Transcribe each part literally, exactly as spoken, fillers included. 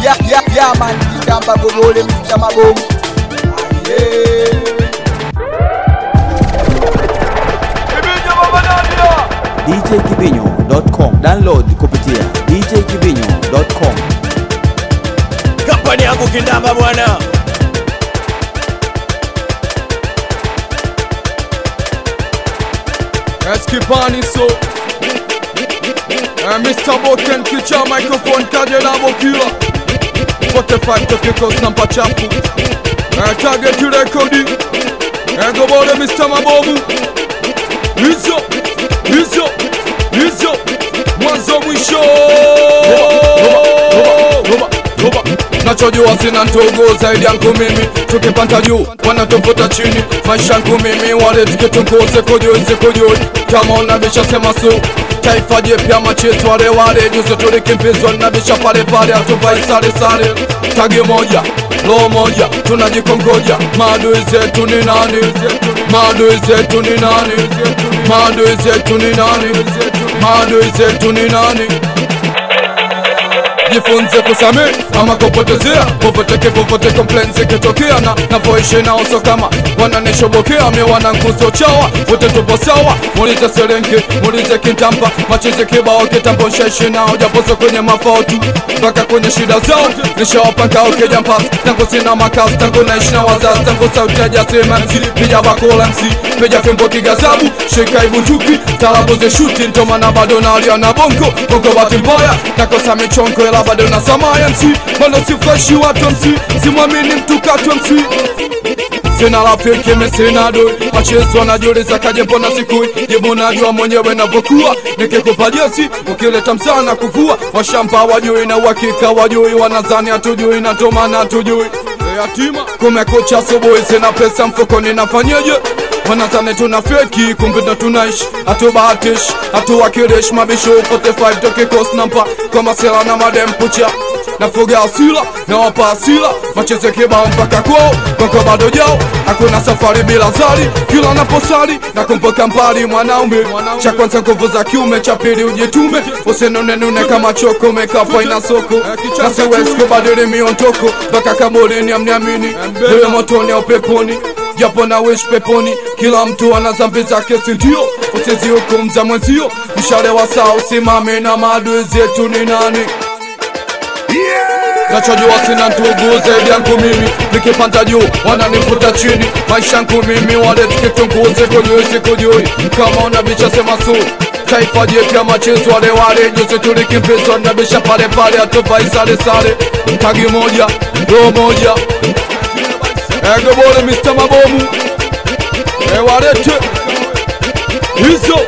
Yeah, yeah, yeah, man, kitamba gogole Mister Mabomu. Yeah. D J Kibinyo dot com. Download kupitia D J Kibinyo dot com. Kampani yangu kindamba bwana. Eskipani so uh, Mister Boken kicha microphone kaje na bokila forty-five tokikos nampa chafu uh, target rekodi uh, gobole Mister Mabomu. Hizo hizo hizo mwanzo mwisho nachojua sina ntogo zaidi yangu mimi. Tukipanda juu wanatofuta chini. Maisha yangu mimi wale tukitungoze kujoi kujoi. Kama unabisha sema so taifa jepya machezo wale wale juzo tulikimbizwa nabisha pale pale atuvai sare sare. Tagi moja lo moja tunajikongoja. Maadui zetu ni nani? Maadui zetu ni nani? Maadui zetu ni nani? Maadui zetu ni nani? Jifunze kusamehe ama kupotezea. Popote popote complaints ikitokea na navoishi nao so kama wananishobokea. Mi wananguzo chawa wote tupo sawa. Mulize Serenke, mulize Kintampa, machizi kibao kitambo nshaishi nao. Japoso kwenye mafao tu mpaka kwenye shida zao. Nishawapa kao keja mpasi tangu sina makasi. Tangu naishi na wazazi tangu sauti ya jasema mzi. Pija bakola mzi, pija fimbo kigazabu. Shika ibunduki, talabu ze shuti. Ntomana bado na alia na bongo. Bongo bati mbaya, nakosa michongo ela bado na samaya msi. Mano si freshi watu msi, si mwamini mtu katu msi. Sina rafiki me sina doi. Machezo wanajiuliza kaje mbona sikui. Jibu najua mwenyewe navokuwa. Nikikupa jesi ukileta msana kuvua. Washamba wajui na uhakika wajui. Wanazani hatujui na tomana hatujui. Yatima kumekucha asubuhi sina pesa mfukoni nafanyeje. Wanazani tuna feki kumbe ndo tunaishi. Hatubahatishi hatuwakilishi mabisho forty-five tokikos nampa kama sela na madem pucha. Nafuga asila na wapa asila. Macheze kibao mpaka kwao koko bado jao. Hakuna safari bila zali. Kila naposali na kumpoka mbali mwanaume. Cha kwanza nguvu za kiume, cha pili ujitume. Usinune nune kama choko mekafa ina soko. Na siwezi kubadili miondoko mpaka kabulini amniamini. Wewe motoni au peponi japo na wish peponi. Kila mtu ana zambi zake sindio. Usizi hukumza mwenzio. Mshale wa saa usimame na maadui zetu ni nani? Nachojua sina ndugu zaidi yangu mimi. Nikipanda juu wananifuta chini. Maisha yangu mimi wale tukitunguze kujui kujui. Kama unabicha sema su taifa jepya machezo wale wale juzi tulikimbizwa nabisha pale pale atuvai sare sare. Tagi moja roho moja ego bole Mister Mabomu. E walete hizo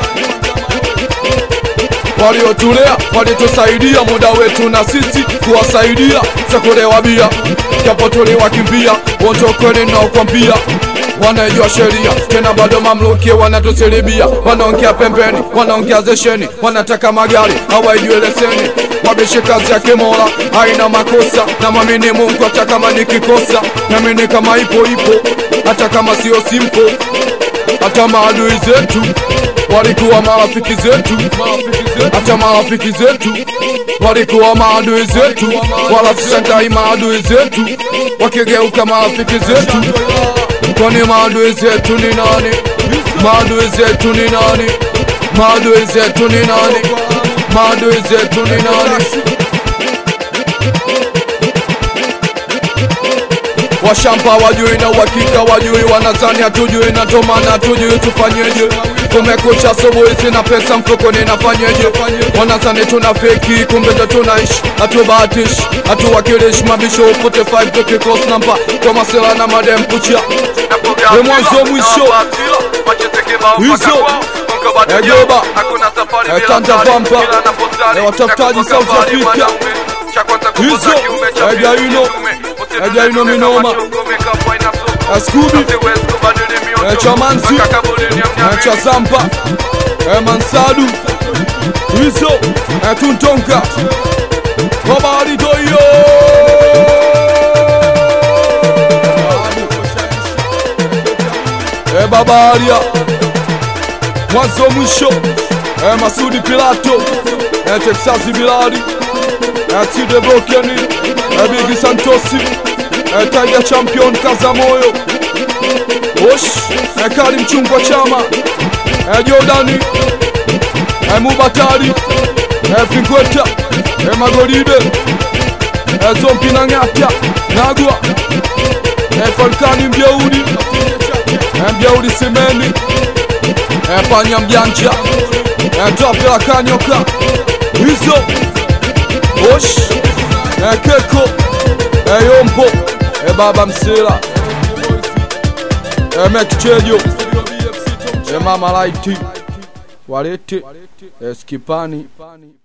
waliotulea walitusaidia muda wetu na sisi kuwasaidia. Sekulewa bia japo tuliwakimbia. Wotokweni na ukwambia wanaijua sheria tena bado mamluki wanatusilibia. Wanaongea pembeni, wanaongea zesheni. Wanataka magari, hawaijue leseni. Wabishi kazi ya kimola, haina makosa. Na mwamini Mungu hata kama nikikosa. Namini kama ipo ipo, hata kama sio simpo. Hata maadui zetu walikuwa marafiki zetu. Hata marafiki zetu walikuwa maadui zetu. Wala tusentai maadui zetu wakigeuka marafiki zetu. Kwani maadui zetu ni nani? Maadui zetu ni nani? Maadui zetu ni nani? Maadui zetu ni nani? Washamba wajui na uhakika wajui. Wanazani hatujui na tomana hatujui tufanyeje. Kumekucha asubuhi sina pesa mfukoni nafanyeje. Wanazani tuna feki kumbe ndo tunaishi. Hatubahatishi hatuwakilishi mabisho forty-five tokikos nampa kama sela na madem pucha. Ni mwanzo mwisho hizo egoba etanda vampa e watafutaji South Africa hizo egaino egaino minoma Scooby Chamanzi Chazampa Mansadu hizo Tuntonka Babari Doyo E Babaria mwanzo mwisho. E Masudi Pilato E Texas Bilali Tide Brokeni, Bigi Santosi, Tiger Champion Kazamoyo, Osh, Karim Chungwa Chama, Jordani, Mubatari, Fingweta, Magoride, Zompi Nangata, Nagua, Falcani Mbiaudi, Mbiaudi Semeni, Panya Mbianja, Topela Kanyoka, Izo, Osh, Keko, Yompo, Baba Msela, Mekchejo, Mama Laiti, Walete, Skipani.